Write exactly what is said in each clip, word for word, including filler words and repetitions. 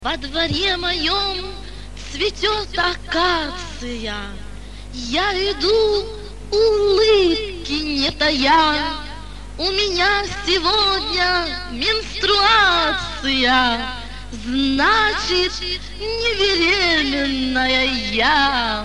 Во дворе моем цветет акация, я иду, улыбки не тая. У меня сегодня менструация, значит, не беременная я.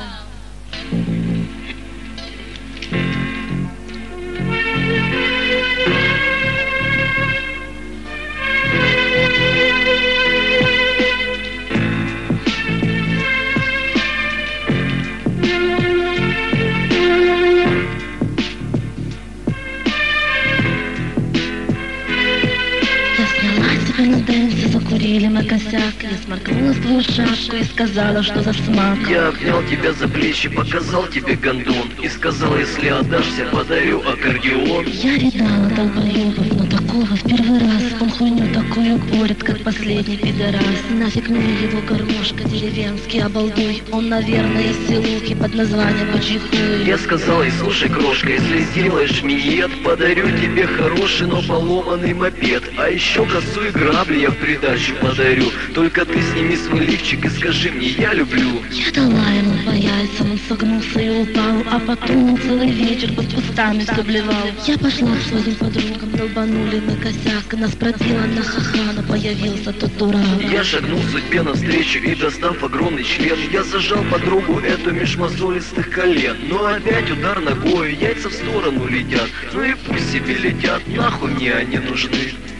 На дэнсе закурили мы косяк. Я сморкнула в твою шапку и сказала, что за смак. Я обнял тебя за плечи, показал тебе гондон и сказал, если отдашься, подарю аккордеон. Я ридала долбоёбов, но такого в первый раз. Он хуйню такую порит, как последний пидорас. Нафиг мне его гармошка, деревенский обалдуй. Он, наверное, из селухи под названием Бачихуй. Я сказал ей, слушай, крошка, если сделаешь минет, подарю тебе хороший, но поломанный мопед. А еще косу и грабли я в придачу подарю. Только ты сними свой лифчик и скажи мне, я люблю. Я дала ему по яйцам, он согнулся и упал. А потом целый вечер под кустами все блевал. Я пошла к своим подругам, долбанули мы косяк. Нас пробило на ха-ха, но появился тот дурак. Я шагнул судьбе навстречу и, достав огромный член, я зажал подругу эту меж мозолистых колен. Но опять удар ногой, яйца в сторону летят. Ну и пусть себе летят, нахуй мне они нужны.